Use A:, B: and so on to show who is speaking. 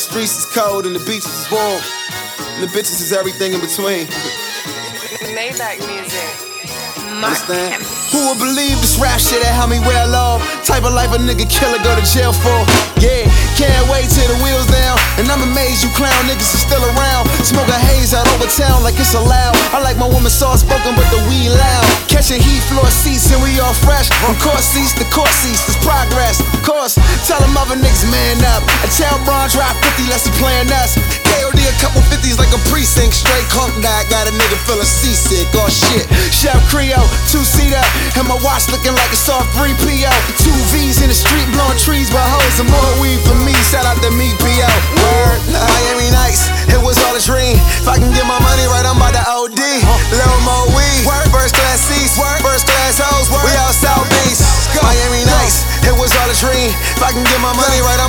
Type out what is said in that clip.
A: streets is cold and the beaches is warm, and the bitches is everything in between.
B: Maybach music.
A: Understand? Who would believe this rap shit that helped me well off? Type of life a nigga killer go to jail for. Yeah, can't wait till the wheels down. And I'm amazed you clown niggas are still around. Smoking haze out over town like it's allowed. I like my woman soft spoken but the weed loud. Catching heat, floor seats and we all fresh. From court seats to court seats, there's progress. Of course, tell them other niggas man up. I tell Bron drive 50 less he playing us. KOD a couple 50s like a precinct. Straight clunk diet, got a nigga feeling seasick. Oh shit, Chef Creole, 2-seater. And my watch looking like it's off 3PO. 2 V's in the street blowing trees by hoes and more weed for me. Shout out to me, P.O. Word, Miami nice, it was all a dream. If I can get my money right, I'm about to OD. Little more weed, first class seats, first class hoes. We out South Beach. Miami nice, it was all a dream. If I can get my money right, I'm